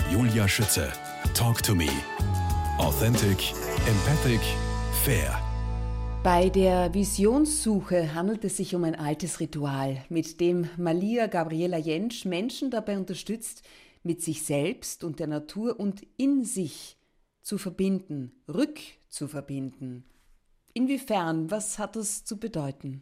Julia Schütze. Talk to me. Authentic, empathic, fair. Bei der Visionssuche handelt es sich um ein altes Ritual, mit dem Malia Gabriela Jentsch Menschen dabei unterstützt, mit sich selbst und der Natur und in sich zu verbinden, rückzuverbinden. Inwiefern, was hat das zu bedeuten?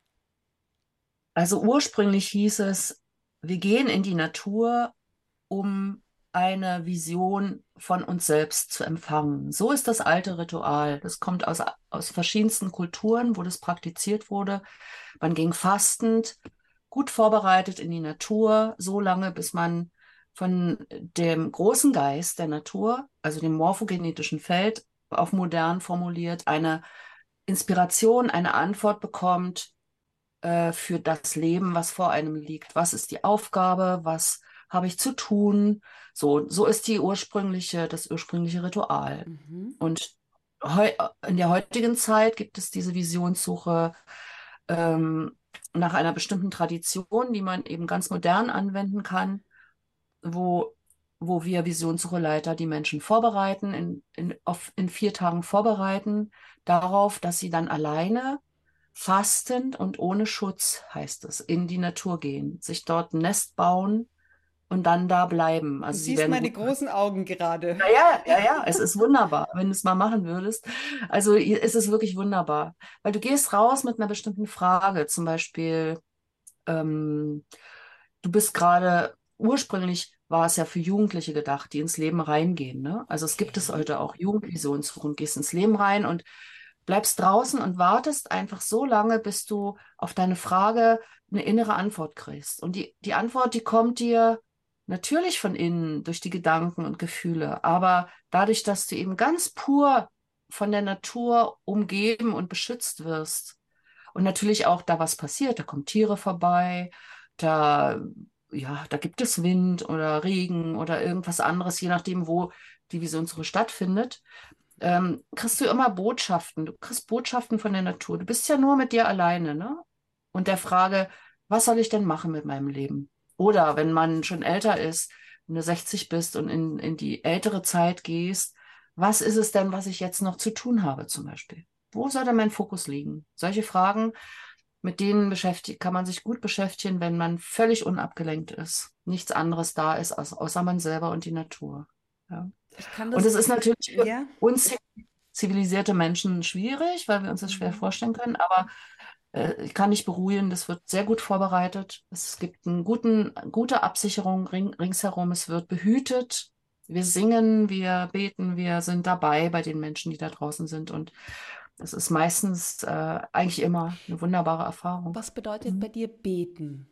Also ursprünglich hieß es, wir gehen in die Natur, um eine Vision von uns selbst zu empfangen. So ist das alte Ritual. Das kommt aus verschiedensten Kulturen, wo das praktiziert wurde. Man ging fastend, gut vorbereitet in die Natur, so lange, bis man von dem großen Geist der Natur, also dem morphogenetischen Feld, auf modern formuliert, eine Inspiration, eine Antwort bekommt für das Leben, was vor einem liegt. Was ist die Aufgabe? Was habe ich zu tun? So ist das ursprüngliche Ritual. Und in der heutigen Zeit gibt es diese Visionssuche nach einer bestimmten Tradition, die man eben ganz modern anwenden kann, wo wir Visionssucheleiter die Menschen vorbereiten, in 4 Tagen vorbereiten darauf, dass sie dann alleine, fastend und ohne Schutz, heißt es, in die Natur gehen, sich dort ein Nest bauen und dann da bleiben. Also Du sie siehst werden meine großen Augen gerade. ja, es ist wunderbar, wenn du es mal machen würdest. Also es ist wirklich wunderbar, weil du gehst raus mit einer bestimmten Frage, zum Beispiel, ähm, du bist gerade, ursprünglich war es ja für Jugendliche gedacht, die ins Leben reingehen, ne? Also es gibt es Okay. heute auch Jugendvisionssuchen, gehst ins Leben rein und bleibst draußen und wartest einfach so lange, bis du auf deine Frage eine innere Antwort kriegst. Und die Antwort, die kommt dir natürlich von innen durch die Gedanken und Gefühle, aber dadurch, dass du eben ganz pur von der Natur umgeben und beschützt wirst und natürlich auch da was passiert, da kommen Tiere vorbei, da, ja, da gibt es Wind oder Regen oder irgendwas anderes, je nachdem, wo die Visionssuche stattfindet, kriegst du immer Botschaften. Du kriegst Botschaften von der Natur. Du bist ja nur mit dir alleine, ne? Und der Frage, was soll ich denn machen mit meinem Leben? Oder wenn man schon älter ist, wenn du 60 bist und in die ältere Zeit gehst, was ist es denn, was ich jetzt noch zu tun habe, zum Beispiel? Wo soll denn mein Fokus liegen? Solche Fragen, mit denen kann man sich gut beschäftigen, wenn man völlig unabgelenkt ist. Nichts anderes da ist, außer man selber und die Natur. Ja. Ich kann Und das, es ist natürlich für ja. uns zivilisierte Menschen schwierig, weil wir uns das schwer vorstellen können. Aber ich kann dich beruhigen, das wird sehr gut vorbereitet. Es gibt gute Absicherung ringsherum. Es wird behütet. Wir singen, wir beten, wir sind dabei bei den Menschen, die da draußen sind. Und das ist meistens eigentlich immer eine wunderbare Erfahrung. Was bedeutet bei dir beten?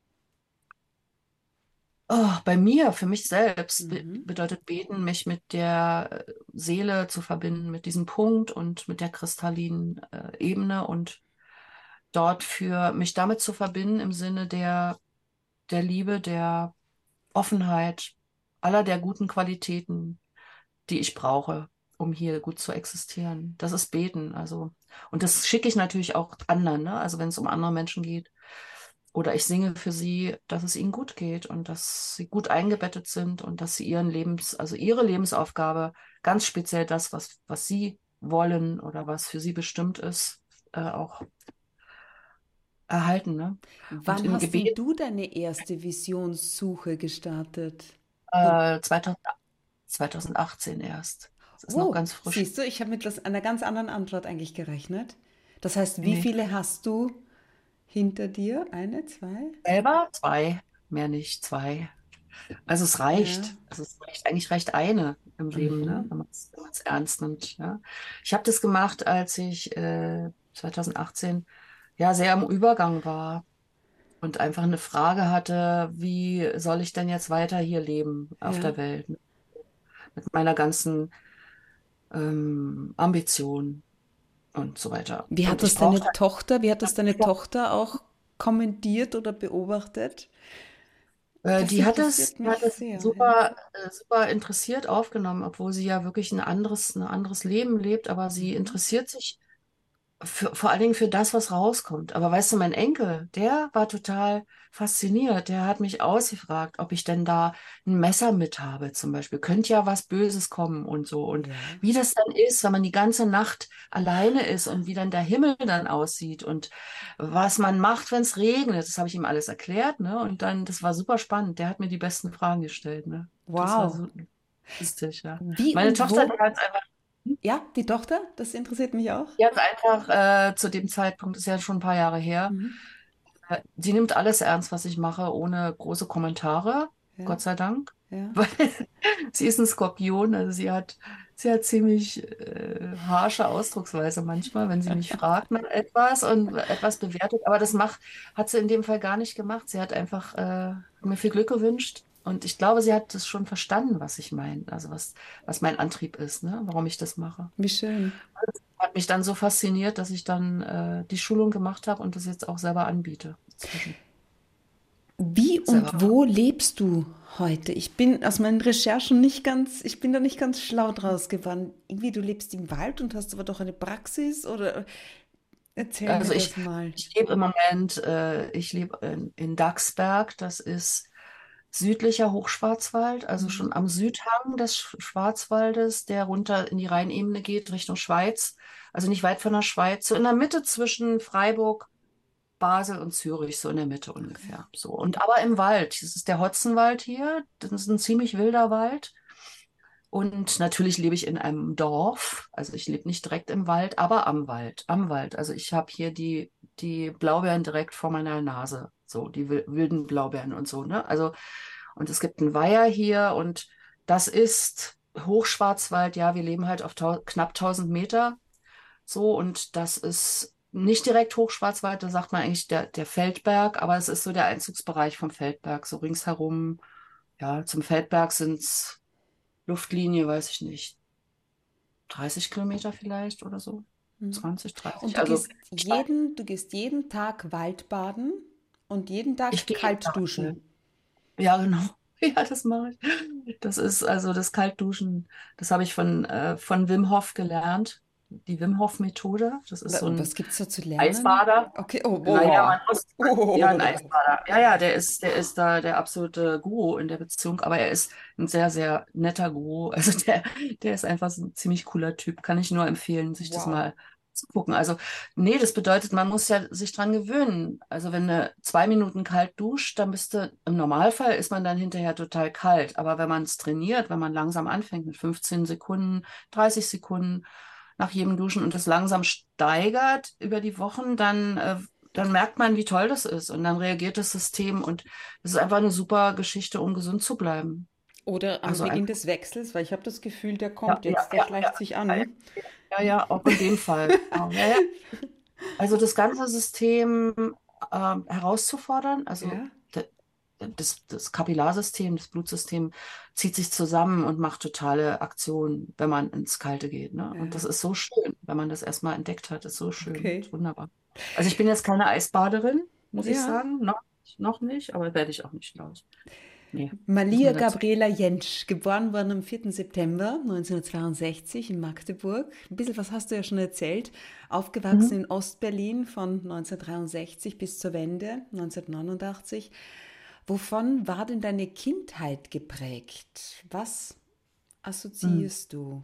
Oh, bei mir, für mich selbst, Mhm. bedeutet beten, mich mit der Seele zu verbinden, mit diesem Punkt und mit der kristallinen Ebene und dort für mich damit zu verbinden im Sinne der Liebe, der Offenheit, aller der guten Qualitäten, die ich brauche, um hier gut zu existieren. Das ist Beten, also. Und das schicke ich natürlich auch anderen, ne? Also wenn es um andere Menschen geht. Oder ich singe für sie, dass es ihnen gut geht und dass sie gut eingebettet sind und dass sie also ihre Lebensaufgabe, ganz speziell das, was sie wollen oder was für sie bestimmt ist, auch erhalten, ne? Und Wann im hast denn Gebet du deine erste Visionssuche gestartet? Und 2000, 2018 erst. Das ist noch oh, ganz frisch. siehst du, ich habe mit einer ganz anderen Antwort eigentlich gerechnet. Das heißt, wie Nee. viele hast du hinter dir? Eine, zwei? Selber 2, mehr nicht, 2. Also es Ja. reicht. Also es reicht, eigentlich reicht eine im Leben, ne? Mhm. Wenn man es ernst nimmt. Ja. Ich habe das gemacht, als ich 2018 ja sehr am Übergang war und einfach eine Frage hatte, wie soll ich denn jetzt weiter hier leben auf Ja. der Welt, ne? Mit meiner ganzen Ambition und so weiter. Und ich brauchte Wie hat das deine Tochter auch kommentiert oder beobachtet? Das interessiert Die hat mich es sehr, ja. super interessiert aufgenommen, obwohl sie ja wirklich ein anderes Leben lebt, aber sie interessiert sich vor allen Dingen für das, was rauskommt. Aber weißt du, mein Enkel, der war total fasziniert. Der hat mich ausgefragt, ob ich denn da ein Messer mit habe, zum Beispiel. Könnte ja was Böses kommen und so. Und Ja. wie das dann ist, wenn man die ganze Nacht alleine ist und wie dann der Himmel dann aussieht und was man macht, wenn es regnet. Das habe ich ihm alles erklärt, ne? Und dann, das war super spannend. Der hat mir die besten Fragen gestellt, ne? Das war Wow. so lustig, ja. Wie Meine und Tochter, die wo? hat einfach Ja, die Tochter, das interessiert mich auch. die hat einfach zu dem Zeitpunkt, ist ja schon ein paar Jahre her, Mhm. sie nimmt alles ernst, was ich mache, ohne große Kommentare, Ja, Gott sei Dank. ja. Weil sie ist ein Skorpion, also sie hat ziemlich harsche Ausdrucksweise manchmal, wenn sie mich fragt nach etwas und etwas bewertet. Aber hat sie in dem Fall gar nicht gemacht. Sie hat einfach mir viel Glück gewünscht. Und ich glaube, sie hat das schon verstanden, was ich meine, also was mein Antrieb ist, ne? Warum ich das mache. Wie schön. Hat mich dann so fasziniert, dass ich dann die Schulung gemacht habe und das jetzt auch selber anbiete. Inzwischen. Wie und Selber. wo lebst du heute? Ich bin aus meinen Recherchen ich bin da nicht ganz schlau draus geworden. Irgendwie, du lebst im Wald und hast aber doch eine Praxis oder erzähl mir Also das mal. ich lebe im Moment, ich lebe in Dachsberg, das ist südlicher Hochschwarzwald, also Mhm. schon am Südhang des Schwarzwaldes, der runter in die Rheinebene geht, Richtung Schweiz. Also nicht weit von der Schweiz, so in der Mitte zwischen Freiburg, Basel und Zürich, so in der Mitte Okay. ungefähr. So. Und aber im Wald, das ist der Hotzenwald hier, das ist ein ziemlich wilder Wald. Und natürlich lebe ich in einem Dorf. Also ich lebe nicht direkt im Wald, aber am Wald. Am Wald. Also ich habe hier die Blaubeeren direkt vor meiner Nase. So, die wilden Blaubeeren und so, ne? Also, und es gibt einen Weiher hier und das ist Hochschwarzwald. Ja, wir leben halt auf knapp 1000 Meter. So, und das ist nicht direkt Hochschwarzwald, da sagt man eigentlich der Feldberg, aber es ist so der Einzugsbereich vom Feldberg. So ringsherum, ja, zum Feldberg sind es Luftlinie, weiß ich nicht, 30 Kilometer vielleicht oder so. Mhm. 20, Und 30. Also du gehst jeden Tag Waldbaden und jeden ich Tag gehe jeden kalt Tag. duschen. Ja, genau. Ja, das mache ich. Das ist also das Kaltduschen. Das habe ich von Wim Hof gelernt. Die Wim Hof Methode. Das ist so ein Was gibt's da zu lernen? Eisbader. Okay, oh, Naja, boah. man muss, ja, ein Oh. Eisbader. Ja, ja, der ist da der absolute Guru in der Beziehung, aber er ist ein sehr, sehr netter Guru. Also der ist einfach so ein ziemlich cooler Typ. Kann ich nur empfehlen, sich das Wow. mal zu gucken. Also, nee, das bedeutet, man muss ja sich dran gewöhnen. Also, wenn du 2 Minuten kalt duscht, dann im Normalfall ist man dann hinterher total kalt. Aber wenn man es trainiert, wenn man langsam anfängt mit 15 Sekunden, 30 Sekunden nach jedem Duschen und das langsam steigert über die Wochen, dann merkt man, wie toll das ist und dann reagiert das System und es ist einfach eine super Geschichte, um gesund zu bleiben. Oder am Also Beginn einfach, des Wechsels, weil ich habe das Gefühl, der ja, kommt ja, jetzt, der ja, ja, schleicht sich ja, an. ja, ja, auch in dem Fall. Genau. Ja, ja. Also das ganze System herauszufordern, also Ja, das Kapillarsystem, das Blutsystem zieht sich zusammen und macht totale Aktion, wenn man ins Kalte geht. Ne? Und das ja, ist so schön, wenn man das erstmal entdeckt hat, ist so schön, ist okay. wunderbar. Also ich bin jetzt keine Eisbaderin, muss ich Ja. sagen, noch nicht, aber werde ich auch nicht, glaube ich. Nee, ist Malia mir dazu. Gabriela Jentsch, geboren worden am 4. September 1962 in Magdeburg. Ein bisschen was hast du ja schon erzählt. Aufgewachsen Mhm. in Ostberlin von 1963 bis zur Wende 1989. Wovon war denn deine Kindheit geprägt? Was Mhm. assoziierst du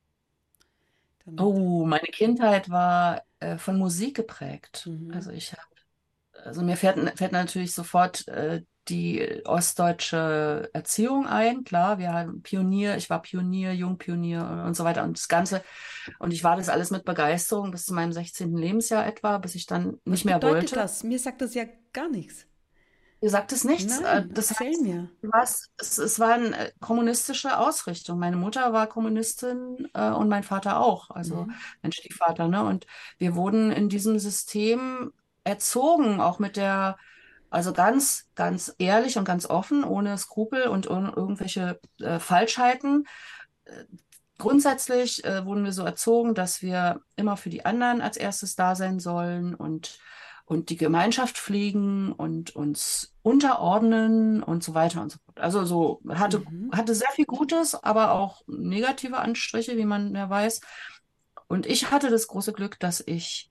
damit? Oh, meine Kindheit war von Musik geprägt. Mhm. Also mir fällt natürlich sofort die ostdeutsche Erziehung ein. Klar, ich war Pionier, Jungpionier und so weiter und das Ganze. Und ich war das alles mit Begeisterung bis zu meinem 16. Lebensjahr etwa, bis ich dann Was nicht mehr bedeutet wollte. das? Mir sagt das ja gar nichts. Ihr sagt es nichts. Nein, Das erzähl heißt, mir. es war eine kommunistische Ausrichtung. Meine Mutter war Kommunistin und mein Vater auch, also Mhm. mein Stiefvater, ne? Und wir wurden in diesem System erzogen, auch also ganz, ganz ehrlich und ganz offen, ohne Skrupel und ohne irgendwelche Falschheiten. Äh, Grundsätzlich wurden wir so erzogen, dass wir immer für die anderen als erstes da sein sollen und die Gemeinschaft pflegen und uns unterordnen und so weiter und so fort. Also so Mhm. hatte sehr viel Gutes, aber auch negative Anstriche, wie man ja weiß. Und ich hatte das große Glück, dass ich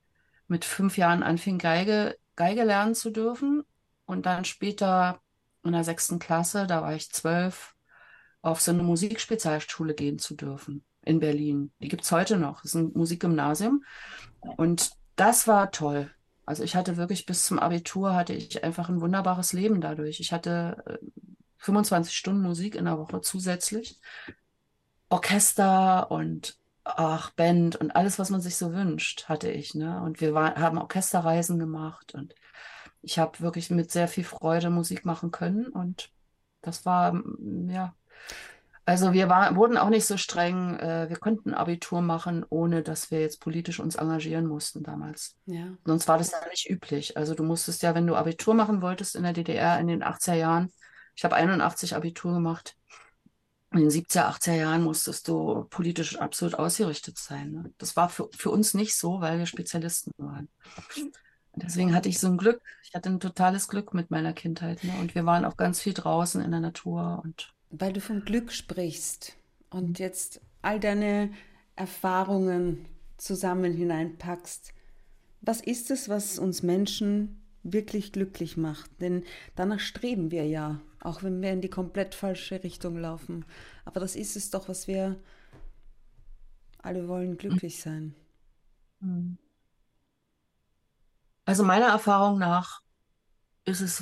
mit 5 Jahren anfing, Geige lernen zu dürfen und dann später in der 6. Klasse, da war ich 12, auf so eine Musikspezialschule gehen zu dürfen in Berlin. Die gibt es heute noch. Das ist ein Musikgymnasium. Und das war toll. Also ich hatte wirklich bis zum Abitur hatte ich einfach ein wunderbares Leben dadurch. Ich hatte 25 Stunden Musik in der Woche zusätzlich. Orchester und Band und alles, was man sich so wünscht, hatte ich, ne? Und haben Orchesterreisen gemacht und ich habe wirklich mit sehr viel Freude Musik machen können und das war, ja, also wurden auch nicht so streng, wir konnten Abitur machen, ohne dass wir jetzt politisch uns engagieren mussten damals. Ja. Sonst war das ja nicht üblich. Also du musstest ja, wenn du Abitur machen wolltest in der DDR in den 80er Jahren, ich habe 81 Abitur gemacht, in den 70er, 80er Jahren musstest du politisch absolut ausgerichtet sein. Ne? Das war für uns nicht so, weil wir Spezialisten waren. Und deswegen hatte ich so ein Glück. Ich hatte ein totales Glück mit meiner Kindheit. Ne? Und wir waren auch ganz viel draußen in der Natur. Und Weil du vom Glück sprichst und jetzt all deine Erfahrungen zusammen hineinpackst, was ist es, was uns Menschen wirklich glücklich macht? Denn danach streben wir ja, auch wenn wir in die komplett falsche Richtung laufen. Aber das ist es doch, was wir alle wollen, glücklich sein. also meiner Erfahrung nach ist es,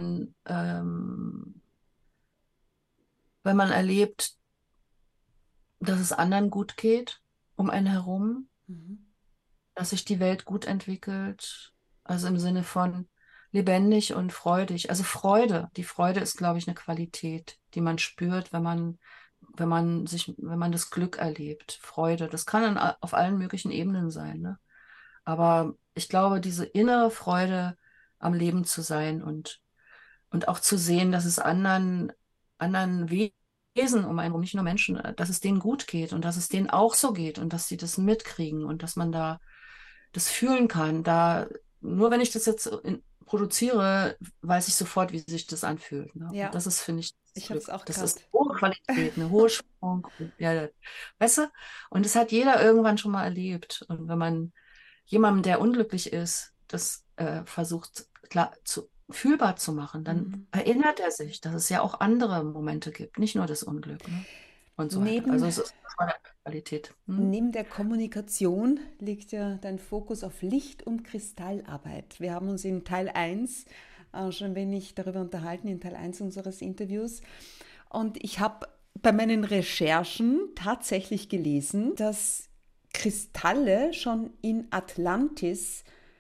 wenn man erlebt, dass es anderen gut geht um einen herum, Mhm. dass sich die Welt gut entwickelt, also im Sinne von lebendig und freudig. Also Freude, die Freude ist, glaube ich, eine Qualität, die man spürt, wenn man das Glück erlebt. Freude, das kann auf allen möglichen Ebenen sein, ne? Aber ich glaube, diese innere Freude am Leben zu sein und auch zu sehen, dass es anderen Wesen um einen herum, nicht nur Menschen, dass es denen gut geht und dass es denen auch so geht und dass sie das mitkriegen und dass man da das fühlen kann. Nur wenn ich das jetzt produziere, weiß ich sofort, wie sich das anfühlt. Ne? Und Ja, das ist, finde ich, das ich habe es Glück. auch Das gerade. ist hohe Qualität, eine hohe Schwingung. Ja, weißt du? Und das hat jeder irgendwann schon mal erlebt. Und wenn man jemandem, der unglücklich ist, das versucht klar fühlbar zu machen, dann Mhm. erinnert er sich, dass es ja auch andere Momente gibt, nicht nur das Unglück, ne? Und so weiter. Also Neben, es ist eine Qualität. Hm? neben der Kommunikation liegt ja dein Fokus auf Licht- und Kristallarbeit. Wir haben uns in Teil 1 schon ein wenig darüber unterhalten, in Teil 1 unseres Interviews. Und ich habe bei meinen Recherchen tatsächlich gelesen, dass Kristalle schon in Atlantis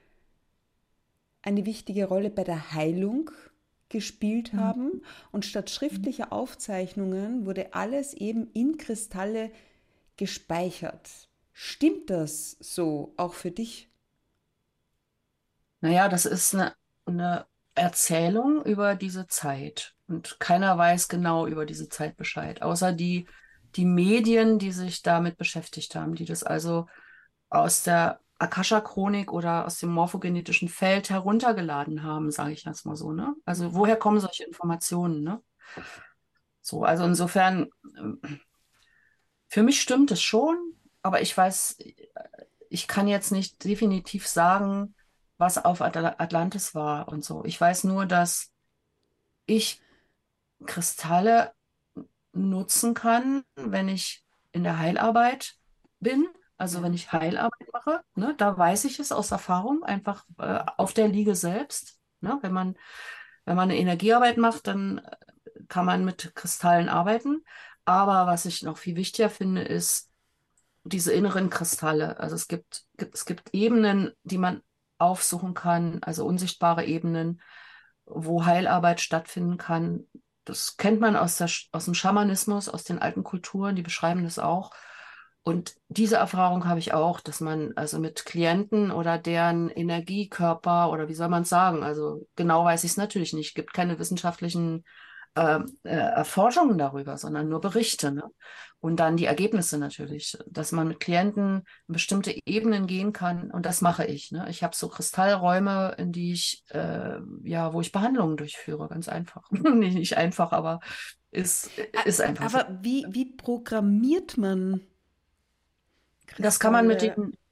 eine wichtige Rolle bei der Heilung gespielt Hm. haben und statt schriftlicher Aufzeichnungen wurde alles eben in Kristalle gespeichert. Stimmt das so auch für dich? Naja, das ist eine Erzählung über diese Zeit. Und keiner weiß genau über diese Zeit Bescheid, außer die Medien, die sich damit beschäftigt haben, die das also aus der Akasha-Chronik oder aus dem morphogenetischen Feld heruntergeladen haben, sage ich jetzt mal so, ne? Also woher kommen solche Informationen, ne? So, also insofern, für mich stimmt es schon, aber ich weiß, ich kann jetzt nicht definitiv sagen, was auf Atlantis war und so. Ich weiß nur, dass ich Kristalle nutzen kann, wenn ich in der Heilarbeit bin. Also wenn Ja. ich Heilarbeit mache, ne, da weiß ich es aus Erfahrung, einfach auf der Liege selbst. Ne, wenn man eine Energiearbeit macht, dann kann man mit Kristallen arbeiten. Aber was ich noch viel wichtiger finde, ist diese inneren Kristalle. Also es gibt Ebenen, die man aufsuchen kann, also unsichtbare Ebenen, wo Heilarbeit stattfinden kann. Das kennt man aus dem Schamanismus, aus den alten Kulturen, die beschreiben das auch. Und diese Erfahrung habe ich auch, dass man also mit Klienten oder deren Energiekörper oder wie soll man es sagen, also genau weiß ich es natürlich nicht, gibt keine wissenschaftlichen Erforschungen darüber, sondern nur Berichte, ne? Und dann die Ergebnisse natürlich, dass man mit Klienten in bestimmte Ebenen gehen kann und das mache ich, ne? Ich habe so Kristallräume, in die ich, ja, wo ich Behandlungen durchführe, ganz einfach. Nicht einfach, aber ist einfach so. Aber wie programmiert man Das kann man mit Kristalle? den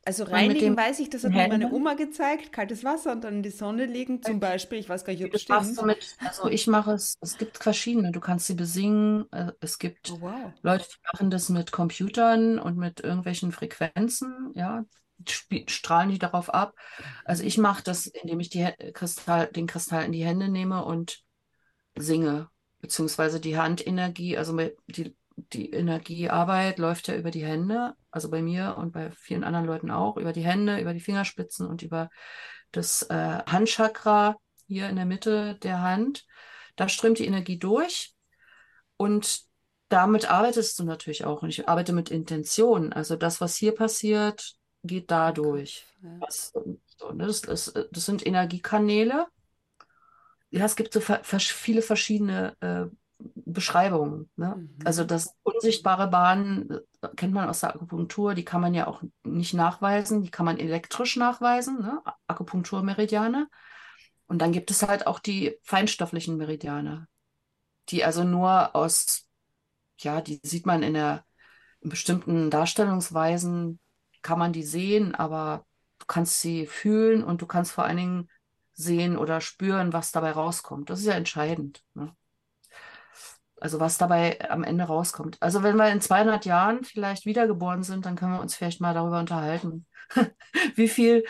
Also Und mit reinigen dem weiß ich, das hat mir meine Händen, Oma gezeigt. Kaltes Wasser und dann in die Sonne legen zum Beispiel. Ich weiß gar nicht, ob es das machst du stimmt. also ich mache es gibt verschiedene, du kannst sie besingen, es Oh gibt wow. Leute, die machen das mit Computern und mit irgendwelchen Frequenzen, ja, strahlen die darauf ab. Also Mhm. ich mache das, indem ich den Kristall in die Hände nehme und singe, beziehungsweise die Handenergie, die Energiearbeit läuft ja über die Hände, also bei mir und bei vielen anderen Leuten auch, über die Hände, über die Fingerspitzen und über das Handchakra hier in der Mitte der Hand. Da strömt die Energie durch und damit arbeitest du natürlich auch. Und ich arbeite mit Intention. Also das, was hier passiert, geht da Im durch. Kopf. Ja. So, ne, das sind Energiekanäle. Ja, es gibt so viele verschiedene Beschreibungen. Ne? Also Mhm. das unsichtbare Bahnen kennt man aus der Akupunktur, die kann man ja auch nicht nachweisen, die kann man elektrisch nachweisen, ne? Akupunkturmeridiane. Und dann gibt es halt auch die feinstofflichen Meridiane, die also nur aus, ja, die sieht man in bestimmten Darstellungsweisen, kann man die sehen, aber du kannst sie fühlen und du kannst vor allen Dingen sehen oder spüren, was dabei rauskommt. Das ist ja entscheidend. Ne? Also was dabei am Ende rauskommt. Also wenn wir in 200 Jahren vielleicht wiedergeboren sind, dann können wir uns vielleicht mal darüber unterhalten, wie viel,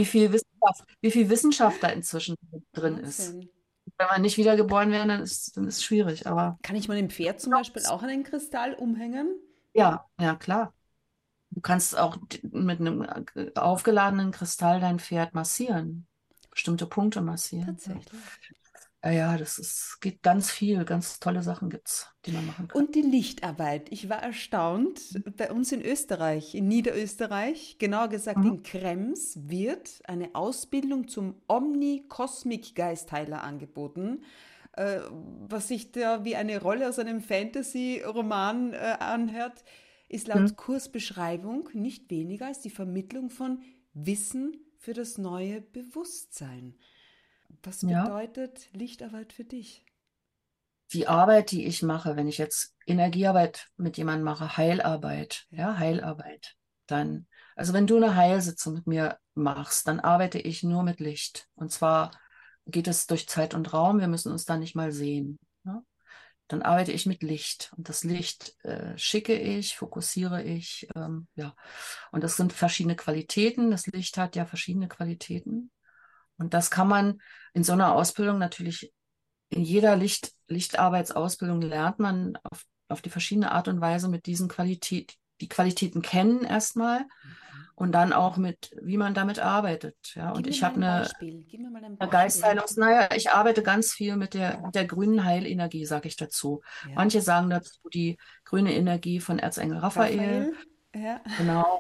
wie viel Wissenschaft da inzwischen drin ist. Wahnsinn. Wenn wir nicht wiedergeboren werden, dann ist es schwierig. Aber Kann ich meinem Pferd zum Beispiel auch einen Kristall umhängen? ja, ja, klar. Du kannst auch mit einem aufgeladenen Kristall dein Pferd massieren, bestimmte Punkte massieren. Ja, Tatsächlich. ja, geht ganz viel, ganz tolle Sachen gibt's, die man machen kann. Und die Lichtarbeit. Ich war erstaunt, bei uns in Österreich, in Niederösterreich, genauer gesagt Mhm. in Krems, wird eine Ausbildung zum Omni-Kosmik-Geistheiler angeboten, was sich da wie eine Rolle aus einem Fantasy-Roman anhört, ist Mhm. laut Kursbeschreibung nicht weniger als die Vermittlung von Wissen für das neue Bewusstsein. Was Ja, bedeutet Lichtarbeit für dich? die Arbeit, die ich mache, wenn ich jetzt Energiearbeit mit jemandem mache, Heilarbeit, Ja. ja, Heilarbeit, dann, also wenn du eine Heilsitzung mit mir machst, dann arbeite ich nur mit Licht. Und zwar geht es durch Zeit und Raum, wir müssen uns da nicht mal sehen. Ne? Dann arbeite ich mit Licht und das Licht schicke ich, fokussiere ich, ja. Und das sind verschiedene Qualitäten. Das Licht hat ja verschiedene Qualitäten. Und das kann man in so einer Ausbildung natürlich, in jeder Lichtarbeitsausbildung lernt man auf die verschiedene Art und Weise mit diesen die Qualitäten kennen erstmal und dann auch mit, wie man damit arbeitet. Ja, Gib und mir ich mal habe ein Beispiel. Gib mir mal ein eine Beispiel. Naja, ich arbeite ganz viel mit der grünen Heilenergie, sage ich dazu. Ja. Manche sagen dazu die grüne Energie von Erzengel Raphael, Raphael? Ja. genau,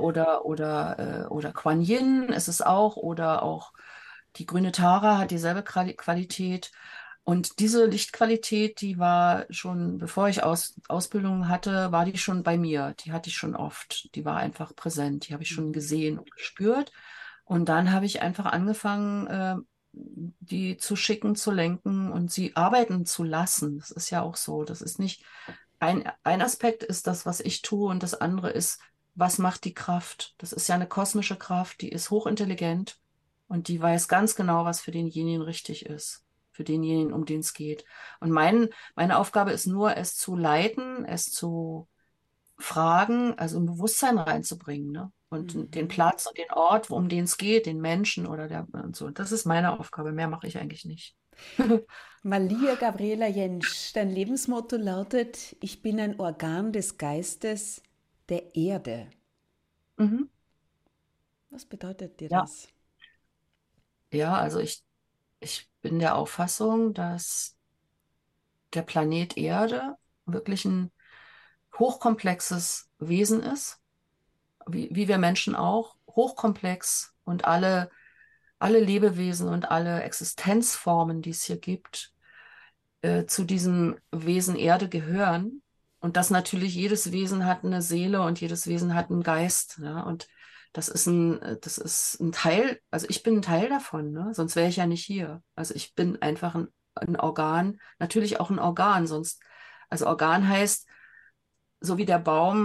oder Kuan Yin ist es auch, oder auch die grüne Tara hat dieselbe Qualität. Und diese Lichtqualität, die war schon, bevor ich Ausbildung hatte, war die schon bei mir. Die hatte ich schon oft. Die war einfach präsent. Die habe ich schon Mhm. gesehen und gespürt. Und dann habe ich einfach angefangen, die zu schicken, zu lenken und sie arbeiten zu lassen. Das ist ja auch so. Das ist nicht, ein Aspekt ist das, was ich tue, und das andere ist, was macht die Kraft? Das ist ja eine kosmische Kraft, die ist hochintelligent und die weiß ganz genau, was für denjenigen richtig ist, für denjenigen, um den es geht. Und meine Aufgabe ist nur, es zu leiten, es zu fragen, also ein Bewusstsein reinzubringen, ne? Und den Mhm. Platz und den Ort, um den es geht, den Menschen oder der und so. Das ist meine Aufgabe. Mehr mache ich eigentlich nicht. Malia Gabriela Jentsch, dein Lebensmotto lautet: Ich bin ein Organ des Geistes der Erde. Mhm. Was bedeutet dir Ja, das? ja, also ich bin der Auffassung, dass der Planet Erde wirklich ein hochkomplexes Wesen ist, wie wir Menschen auch, hochkomplex, und alle Lebewesen und alle Existenzformen, die es hier gibt, zu diesem Wesen Erde gehören. Und dass natürlich jedes Wesen hat eine Seele und jedes Wesen hat einen Geist. Ja? Und das ist ein Teil, also ich bin ein Teil davon, ne? Sonst wäre ich ja nicht hier. Also ich bin einfach ein Organ, natürlich auch ein Organ, sonst, also Organ heißt, so wie der Baum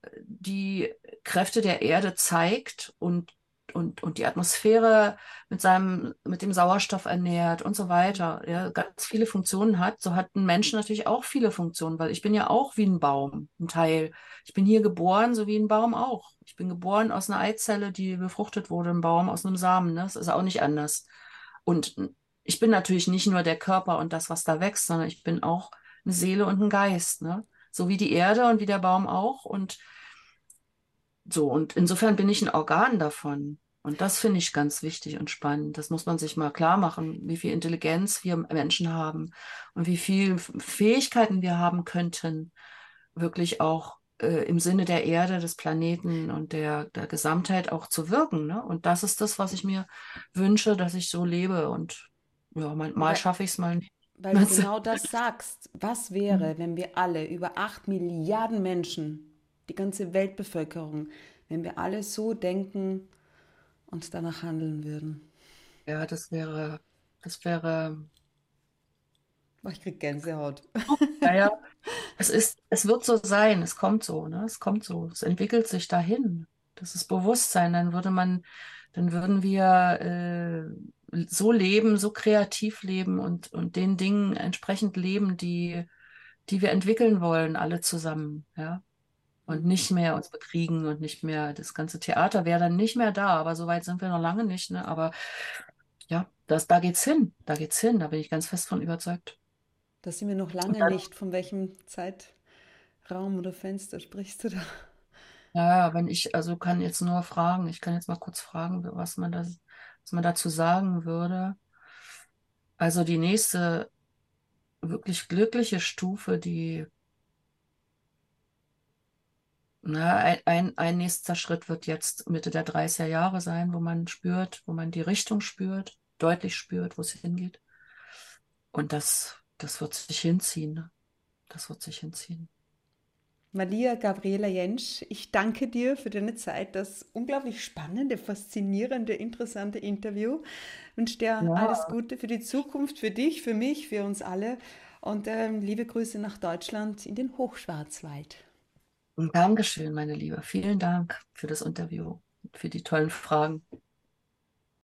die Kräfte der Erde zeigt und die Atmosphäre mit dem Sauerstoff ernährt und so weiter, ja, ganz viele Funktionen hat, so hat ein Mensch natürlich auch viele Funktionen, weil ich bin ja auch wie ein Baum, ein Teil. Ich bin hier geboren, so wie ein Baum auch. Ich bin geboren aus einer Eizelle, die befruchtet wurde, ein Baum aus einem Samen, ne? Das ist auch nicht anders. Und ich bin natürlich nicht nur der Körper und das, was da wächst, sondern ich bin auch eine Seele und ein Geist, ne? So wie die Erde und wie der Baum auch. Und so, und insofern bin ich ein Organ davon. Und das finde ich ganz wichtig und spannend. Das muss man sich mal klar machen, wie viel Intelligenz wir Menschen haben und wie viel Fähigkeiten wir haben könnten, wirklich auch im Sinne der Erde, des Planeten und der Gesamtheit auch zu wirken. Ne? Und das ist das, was ich mir wünsche, dass ich so lebe. Und ja, mal Weil, schaffe ich es, mal nicht. weil du genau das sagst. Was wäre, wenn wir alle, über 8 Milliarden Menschen, die ganze Weltbevölkerung, wenn wir alle so denken und danach handeln würden? Ja, das wäre, Oh, ich krieg Gänsehaut. naja, es wird so sein, es kommt so, ne? Es kommt so, es entwickelt sich dahin. Das ist Bewusstsein, dann würden wir so leben, so kreativ leben und den Dingen entsprechend leben, die wir entwickeln wollen, alle zusammen, ja. Und nicht mehr uns bekriegen und nicht mehr, das ganze Theater wäre dann nicht mehr da, aber so weit sind wir noch lange nicht, ne? Aber ja, da geht's hin, da bin ich ganz fest von überzeugt. Da sind wir noch Und lange dann nicht. Von welchem Zeitraum oder Fenster sprichst du da? ja, also kann jetzt nur fragen, ich kann jetzt mal kurz fragen, was man dazu sagen würde. Also die nächste wirklich glückliche Stufe, ein nächster Schritt wird jetzt Mitte der 30er Jahre sein, wo man spürt, wo man die Richtung spürt, deutlich spürt, wo es hingeht. Und das wird sich hinziehen, ne? Das wird sich hinziehen. Maria Gabriela Jentsch, ich danke dir für deine Zeit, das unglaublich spannende, faszinierende, interessante Interview. Wünsche dir alles Ja, Gute für die Zukunft, für dich, für mich, für uns alle. Und liebe Grüße nach Deutschland in den Hochschwarzwald. und Dankeschön, meine Liebe. Vielen Dank für das Interview, für die tollen Fragen.